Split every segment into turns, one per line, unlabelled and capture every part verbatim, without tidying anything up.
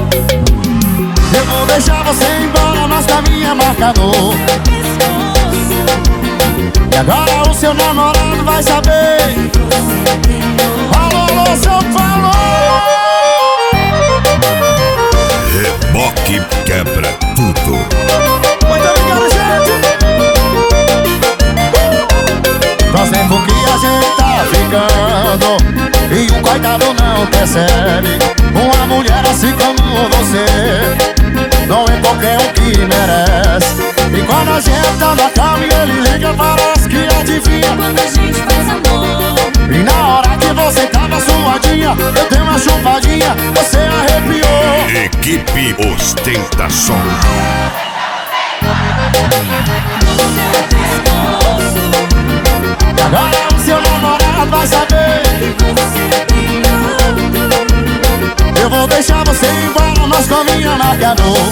Eu vou deixar você embora, mas caminho é marcador. E agora o seu namorado vai saber. Alô, alô, seu falou.
Reboque quebra tudo.
Muito obrigado, gente. Faz tempo que a gente tá ficando e o coitado não percebe. Uma mulher assim como você não é qualquer um que merece. E quando a gente tá na cama e ele liga, parece que adivinha
quando a gente faz amor.
E na hora que você tava suadinha, eu dei uma chupadinha, você arrepiou.
Equipe Ostentação.
E agora o seu namorado vai saber. Eu vou deixar você embora, mas caminho marcador.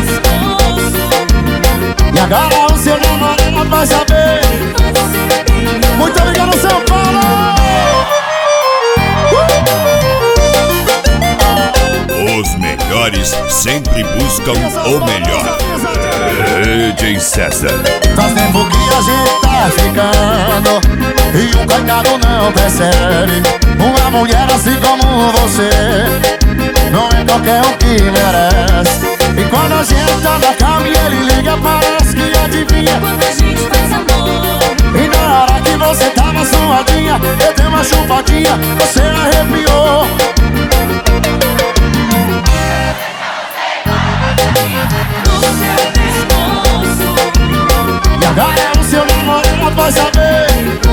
E agora o seu namorado vai saber. Muito obrigado, São Paulo.
Os melhores sempre buscam o melhor. D J César.
Faz tempo que a gente tá ficando e o coitado não percebe. Uma mulher assim como você não é qualquer um que merece. E quando a gente tá na cama e ele liga, parece que adivinha
quando a gente faz amor.
E na hora que você tava suadinha, eu dei uma chupadinha, você arrepiou. E agora o seu namorado vai saber.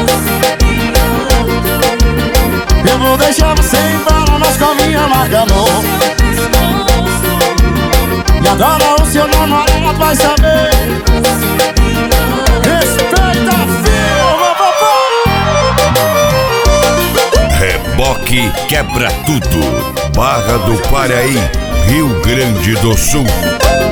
Eu vou deixar você embora, mas caminho marca amor. E agora o seu namorado vai saber. Respeita a firma, papai.
Reboque quebra tudo. Barra do Piraí, Rio Grande do Sul.